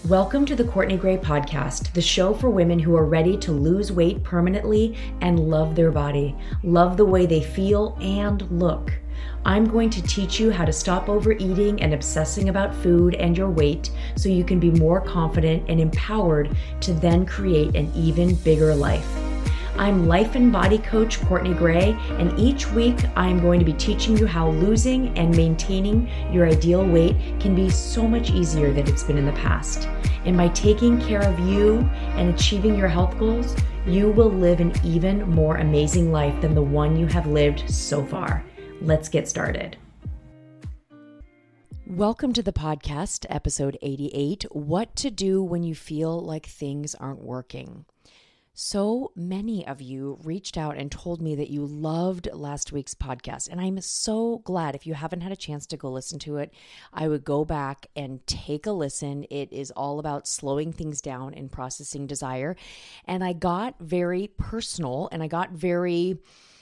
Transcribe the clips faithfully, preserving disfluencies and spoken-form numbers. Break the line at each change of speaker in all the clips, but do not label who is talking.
Welcome to the Courtney Gray Podcast, the show for women who are ready to lose weight permanently and love their body, love the way they feel and look. I'm going to teach you how to stop overeating and obsessing about food and your weight so you can be more confident and empowered to then create an even bigger life. I'm life and body coach Courtney Gray, and each week I'm going to be teaching you how losing and maintaining your ideal weight can be so much easier than it's been in the past. And by taking care of you and achieving your health goals, you will live an even more amazing life than the one you have lived so far. Let's get started. Welcome to the podcast, episode eighty-eight, What to Do When You Feel Like Things Aren't Working. So many of you reached out and told me that you loved last week's podcast, and I'm so glad. If you haven't had a chance to go listen to it, I would go back and take a listen. It is all about slowing things down and processing desire, and I got very personal, and I got very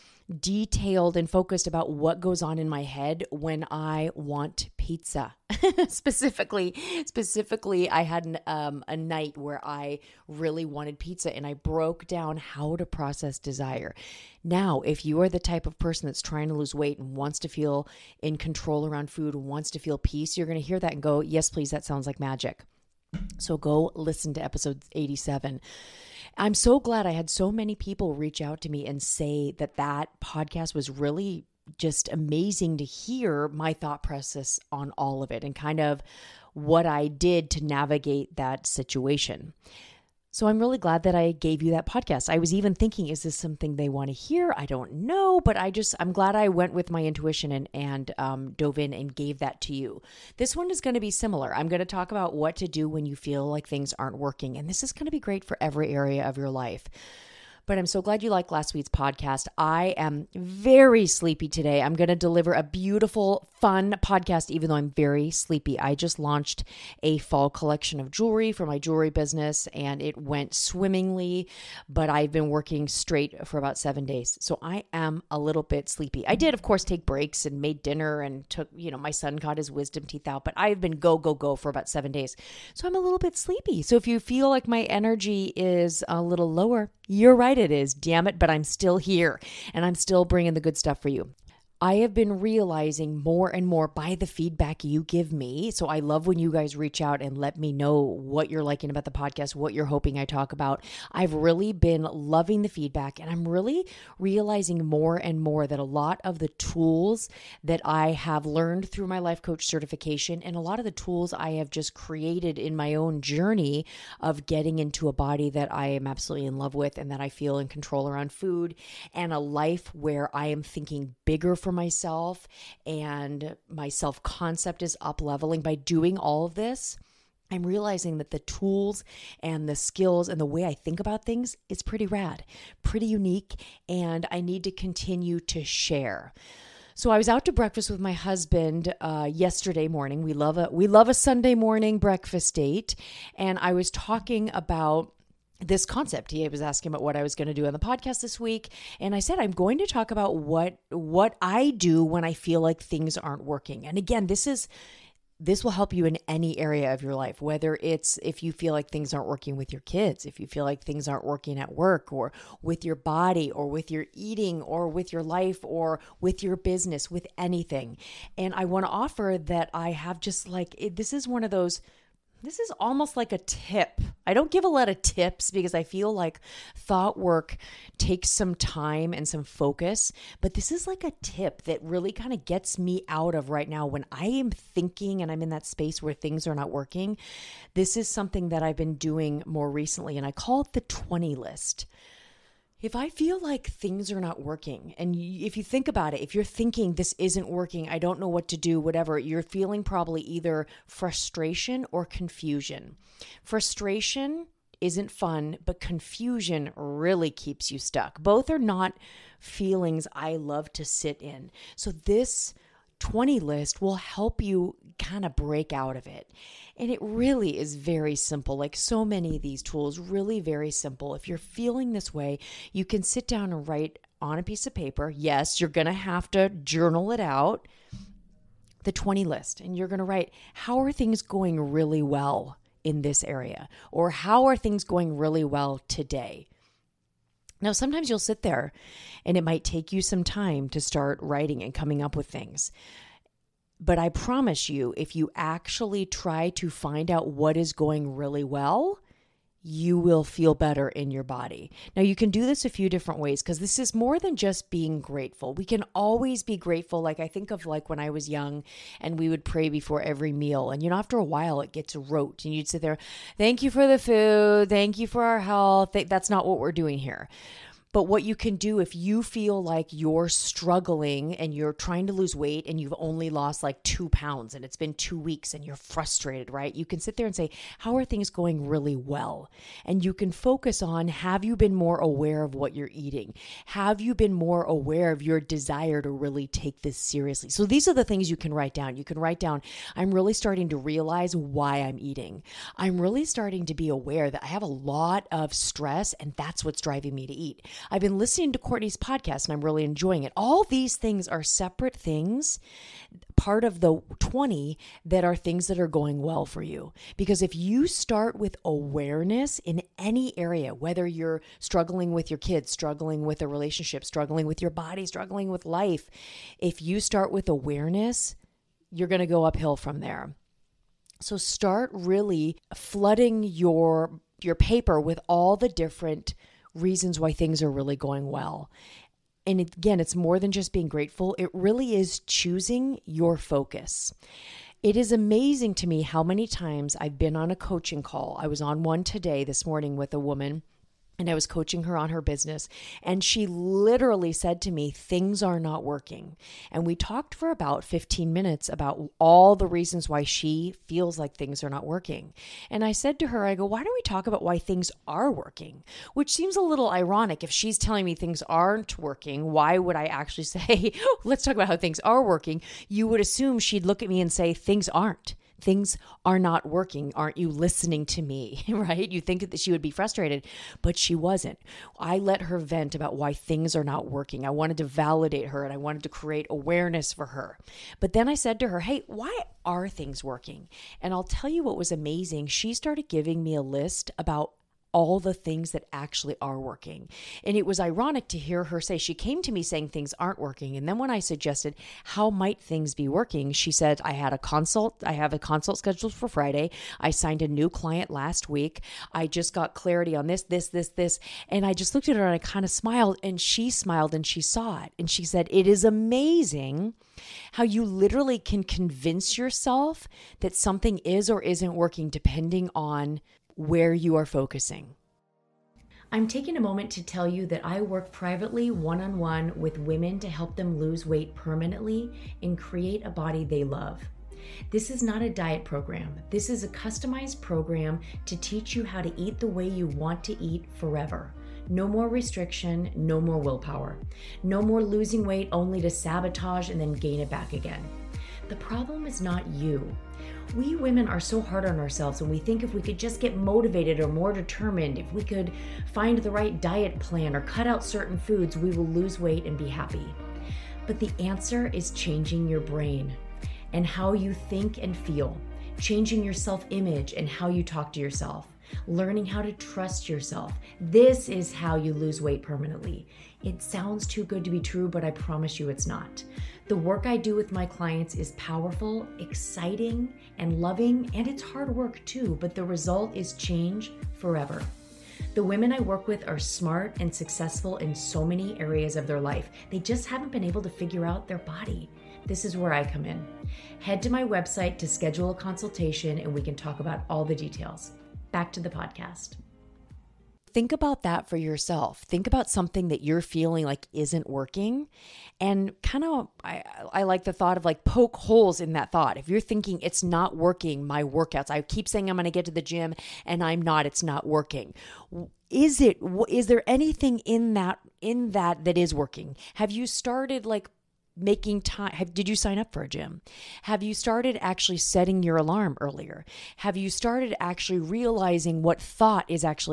detailed and focused about what goes on in my head when I want pizza. specifically, specifically, I had an, um, a night where I really wanted pizza, and I broke down how to process desire. Now, if you are the type of person that's trying to lose weight and wants to feel in control around food, wants to feel peace, you're going to hear that and go, yes, please, that sounds like magic. So go listen to episode eighty-seven. I'm so glad I had so many people reach out to me and say that that podcast was really just amazing to hear my thought process on all of it and kind of what I did to navigate that situation. So I'm really glad that I gave you that podcast. I was even thinking, is this something they want to hear? I don't know, but I just, I'm glad I went with my intuition and, and um, dove in and gave that to you. This one is going to be similar. I'm going to talk about what to do when you feel like things aren't working. And this is going to be great for every area of your life. But I'm so glad you liked last week's podcast. I am very sleepy today. I'm going to deliver a beautiful, fun podcast, even though I'm very sleepy. I just launched a fall collection of jewelry for my jewelry business, and it went swimmingly, but I've been working straight for about seven days. So I am a little bit sleepy. I did, of course, take breaks and made dinner and took, you know, my son got his wisdom teeth out, but I've been go, go, go for about seven days. So I'm a little bit sleepy. So if you feel like my energy is a little lower, you're right, it is. Damn it, but I'm still here and I'm still bringing the good stuff for you. I have been realizing more and more by the feedback you give me. So I love when you guys reach out and let me know what you're liking about the podcast, what you're hoping I talk about. I've really been loving the feedback, and I'm really realizing more and more that a lot of the tools that I have learned through my life coach certification and a lot of the tools I have just created in my own journey of getting into a body that I am absolutely in love with and that I feel in control around food, and a life where I am thinking bigger for myself and my self-concept is up leveling. By doing all of this, I'm realizing that the tools and the skills and the way I think about things is pretty rad, pretty unique, and I need to continue to share. So I was out to breakfast with my husband uh, yesterday morning. We love a we love a Sunday morning breakfast date, and I was talking about this concept. He was asking about what I was going to do on the podcast this week. And I said, I'm going to talk about what, what I do when I feel like things aren't working. And again, this is, this will help you in any area of your life, whether it's if you feel like things aren't working with your kids, if you feel like things aren't working at work or with your body or with your eating or with your life or with your business, with anything. And I want to offer that I have just like, it, this is one of those This is almost like a tip. I don't give a lot of tips because I feel like thought work takes some time and some focus, but this is like a tip that really kind of gets me out of right now when I am thinking and I'm in that space where things are not working. This is something that I've been doing more recently, and I call it the twenty list. If I feel like things are not working, and if you think about it, if you're thinking this isn't working, I don't know what to do, whatever, you're feeling probably either frustration or confusion. Frustration isn't fun, but confusion really keeps you stuck. Both are not feelings I love to sit in. So this twenty list will help you kind of break out of it. And it really is very simple. Like so many of these tools, really very simple. If you're feeling this way, you can sit down and write on a piece of paper. Yes, you're going to have to journal it out, the twenty list. And you're going to write, how are things going really well in this area? Or how are things going really well today? Now, sometimes you'll sit there and it might take you some time to start writing and coming up with things. But I promise you, if you actually try to find out what is going really well, you will feel better in your body. Now, you can do this a few different ways because this is more than just being grateful. We can always be grateful. Like I think of like when I was young and we would pray before every meal. And, you know, after a while it gets rote and you'd sit there, thank you for the food. Thank you for our health. That's not what we're doing here. But what you can do if you feel like you're struggling and you're trying to lose weight and you've only lost like two pounds and it's been two weeks and you're frustrated, right? You can sit there and say, how are things going really well? And you can focus on, have you been more aware of what you're eating? Have you been more aware of your desire to really take this seriously? So these are the things you can write down. You can write down, I'm really starting to realize why I'm eating. I'm really starting to be aware that I have a lot of stress and that's what's driving me to eat. I've been listening to Courtney's podcast and I'm really enjoying it. All these things are separate things, part of the twenty that are things that are going well for you. Because if you start with awareness in any area, whether you're struggling with your kids, struggling with a relationship, struggling with your body, struggling with life, if you start with awareness, you're going to go uphill from there. So start really flooding your your paper with all the different reasons why things are really going well. And it, again, it's more than just being grateful. It really is choosing your focus. It is amazing to me how many times I've been on a coaching call. I was on one today, this morning, with a woman, and I was coaching her on her business. And she literally said to me, things are not working. And we talked for about fifteen minutes about all the reasons why she feels like things are not working. And I said to her, I go, why don't we talk about why things are working? Which seems a little ironic. If she's telling me things aren't working, why would I actually say, let's talk about how things are working? You would assume she'd look at me and say, things aren't. Things are not working. Aren't you listening to me? Right? You think that she would be frustrated, but she wasn't. I let her vent about why things are not working. I wanted to validate her and I wanted to create awareness for her. But then I said to her, hey, why are things working? And I'll tell you what was amazing. She started giving me a list about all the things that actually are working. And it was ironic to hear her say, she came to me saying things aren't working. And then when I suggested, how might things be working? She said, I had a consult, I have a consult scheduled for Friday. I signed a new client last week. I just got clarity on this, this, this, this. And I just looked at her and I kind of smiled and she smiled and she saw it. And she said, it is amazing how you literally can convince yourself that something is or isn't working depending on where you are focusing. I'm taking a moment to tell you that I work privately one-on-one with women to help them lose weight permanently and create a body they love. This is not a diet program. This is a customized program to teach you how to eat the way you want to eat forever. No more restriction, no more willpower. No more losing weight only to sabotage and then gain it back again. The problem is not you. We women are so hard on ourselves and we think if we could just get motivated or more determined, if we could find the right diet plan or cut out certain foods, we will lose weight and be happy. But the answer is changing your brain and how you think and feel, changing your self-image and how you talk to yourself, learning how to trust yourself. This is how you lose weight permanently. It sounds too good to be true, but I promise you it's not. The work I do with my clients is powerful, exciting, and loving, and it's hard work too, but the result is change forever. The women I work with are smart and successful in so many areas of their life. They just haven't been able to figure out their body. This is where I come in. Head to my website to schedule a consultation and we can talk about all the details. Back to the podcast. Think about that for yourself. Think about something that you're feeling like isn't working and kind of, I, I like the thought of like poke holes in that thought. If you're thinking it's not working, my workouts, I keep saying I'm going to get to the gym and I'm not, it's not working. Is it, is there anything in that, in that that is working? Have you started like making time? Have, did you sign up for a gym? Have you started actually setting your alarm earlier? Have you started actually realizing what thought is actually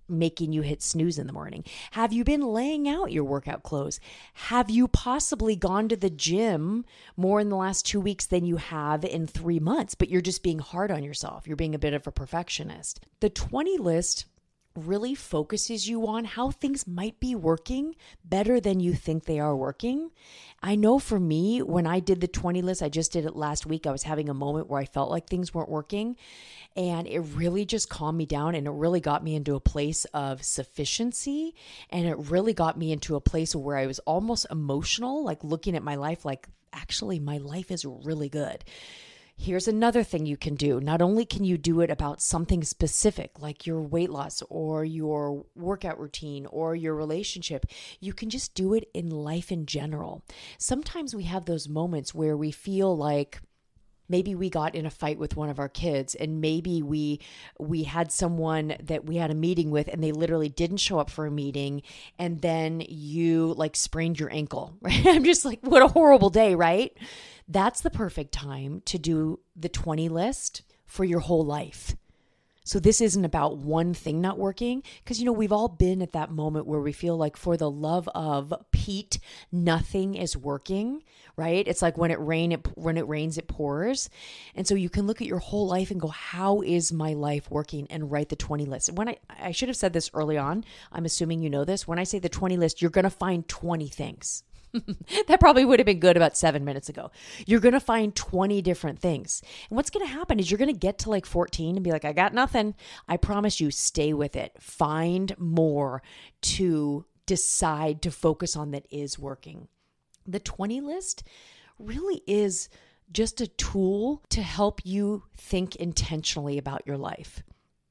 making you hit snooze in the morning? Have you been laying out your workout clothes? Have you possibly gone to the gym more in the last two weeks than you have in three months, but you're just being hard on yourself? You're being a bit of a perfectionist. The twenty list really focuses you on how things might be working better than you think they are working. I know for me, when I did the twenty list, I just did it last week, I was having a moment where I felt like things weren't working, and it really just calmed me down, and it really got me into a place of sufficiency, and it really got me into a place where I was almost emotional, like looking at my life like, actually, my life is really good. Here's another thing you can do. Not only can you do it about something specific, like your weight loss or your workout routine or your relationship, you can just do it in life in general. Sometimes we have those moments where we feel like maybe we got in a fight with one of our kids, and maybe we we had someone that we had a meeting with and they literally didn't show up for a meeting, and then you like sprained your ankle, right? I'm just like, what a horrible day, right? That's the perfect time to do the twenty list for your whole life. So this isn't about one thing not working, because, you know, we've all been at that moment where we feel like, for the love of Pete, nothing is working, right? It's like when it rain, it, when it rains, it pours. And so you can look at your whole life and go, how is my life working? And write the twenty list. And when I, I should have said this early on, I'm assuming you know this. When I say the twenty list, you're going to find twenty things. That probably would have been good about seven minutes ago. You're going to find twenty different things. And what's going to happen is you're going to get to like fourteen and be like, I got nothing. I promise you, stay with it. Find more to decide to focus on that is working. The twenty list really is just a tool to help you think intentionally about your life.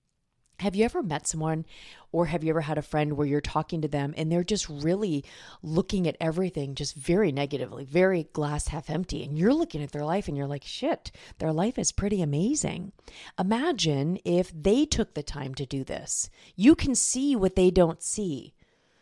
Have you ever met someone, or have you ever had a friend where you're talking to them and they're just really looking at everything just very negatively, very glass half empty, and you're looking at their life and you're like, shit, their life is pretty amazing. Imagine if they took the time to do this. You can see what they don't see.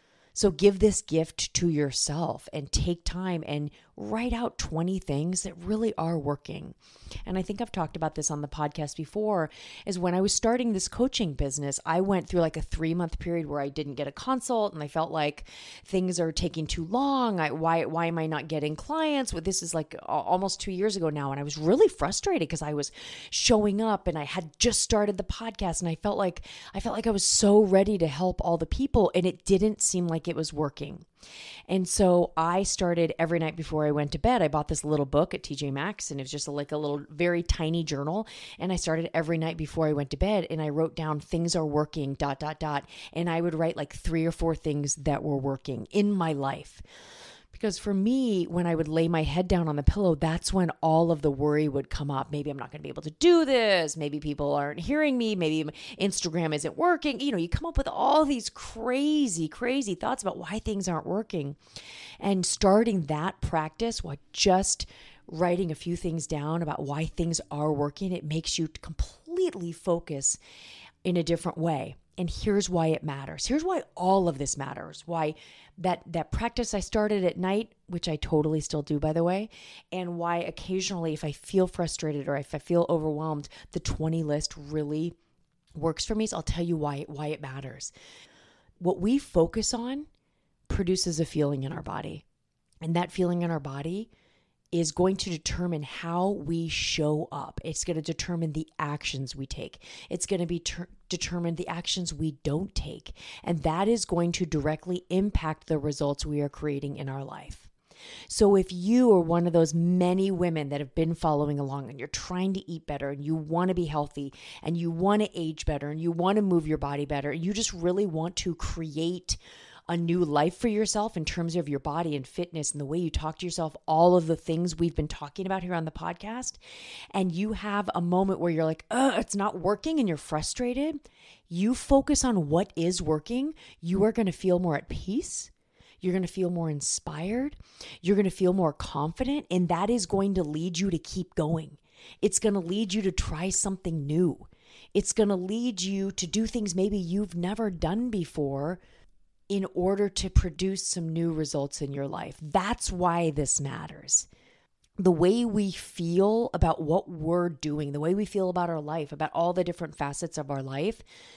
So give this gift to yourself and take time and write out twenty things that really are working. And I think I've talked about this on the podcast before, is when I was starting this coaching business, I went through like a three month period where I didn't get a consult, and I felt like things are taking too long. I, why, why am I not getting clients? Well, this is like almost two years ago now. And I was really frustrated because I was showing up and I had just started the podcast, and I felt like, I felt like I was so ready to help all the people, and it didn't seem like it was working. And so I started every night before I went to bed. I bought this little book at T J Maxx, and it was just a, like a little very tiny journal. And I started every night before I went to bed, and I wrote down things are working, dot, dot, dot. And I would write like three or four things that were working in my life. Because for me, when I would lay my head down on the pillow, that's when all of the worry would come up. Maybe I'm not going to be able to do this. Maybe people aren't hearing me. Maybe Instagram isn't working. You know, you come up with all these crazy, crazy thoughts about why things aren't working. And starting that practice, while just writing a few things down about why things are working, it makes you completely focus in a different way. And here's why it matters. Here's why all of this matters. Why that that practice I started at night, which I totally still do, by the way, and why occasionally if I feel frustrated or if I feel overwhelmed, the twenty list really works for me. So I'll tell you why, why it matters. What we focus on produces a feeling in our body. And that feeling in our body is going to determine how we show up. It's going to determine the actions we take. It's going to be ter- determine the actions we don't take. And that is going to directly impact the results we are creating in our life. So if you are one of those many women that have been following along and you're trying to eat better and you want to be healthy and you want to age better and you want to move your body better, and you just really want to create a new life for yourself in terms of your body and fitness and the way you talk to yourself, all of the things we've been talking about here on the podcast, and you have a moment where you're like, oh, it's not working, and you're frustrated, you focus on what is working, you are going to feel more at peace. You're going to feel more inspired. You're going to feel more confident, and that is going to lead you to keep going. It's going to lead you to try something new. It's going to lead you to do things maybe you've never done before in order to produce some new results in your life. That's why this matters. The way we feel about what we're doing, the way we feel about our life, about all the different facets of our life,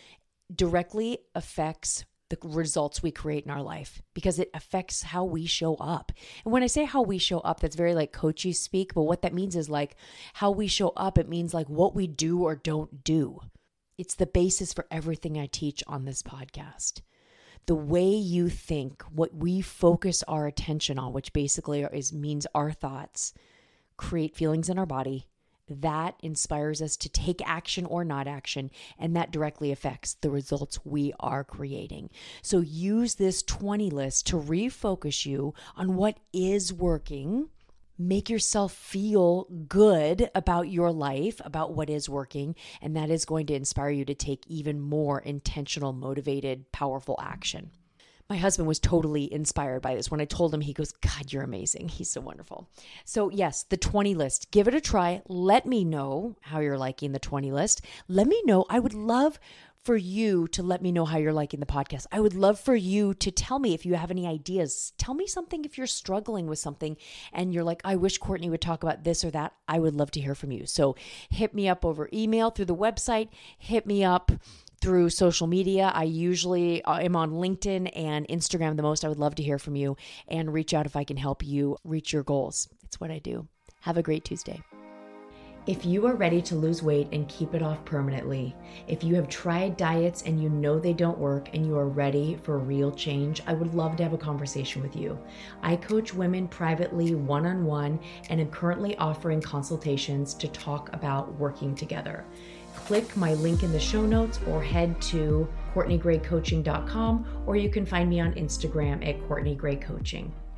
directly affects the results we create in our life because it affects how we show up. And when I say how we show up, that's very like coachy speak, but what that means is like how we show up. It means like what we do or don't do. It's the basis for everything I teach on this podcast. The way you think, what we focus our attention on, which basically is means our thoughts, create feelings in our body. That inspires us to take action or not action, and that directly affects the results we are creating. So use this twenty list to refocus you on what is working. Make yourself feel good about your life, about what is working, and that is going to inspire you to take even more intentional, motivated, powerful action. My husband was totally inspired by this. When I told him, he goes, God, you're amazing. He's so wonderful. So yes, the twenty list, give it a try. Let me know how you're liking the twenty list. Let me know. I would love for you to let me know how you're liking the podcast. I would love for you to tell me if you have any ideas. Tell me something if you're struggling with something and you're like, I wish Courtney would talk about this or that. I would love to hear from you. So hit me up over email, through the website, hit me up through social media. I usually am on LinkedIn and Instagram the most. I would love to hear from you and reach out if I can help you reach your goals. It's what I do. Have a great Tuesday. If you are ready to lose weight and keep it off permanently, if you have tried diets and you know they don't work and you are ready for real change, I would love to have a conversation with you. I coach women privately one-on-one and am currently offering consultations to talk about working together. Click my link in the show notes or head to courtney gray coaching dot com, or you can find me on Instagram at Courtney Gray Coaching.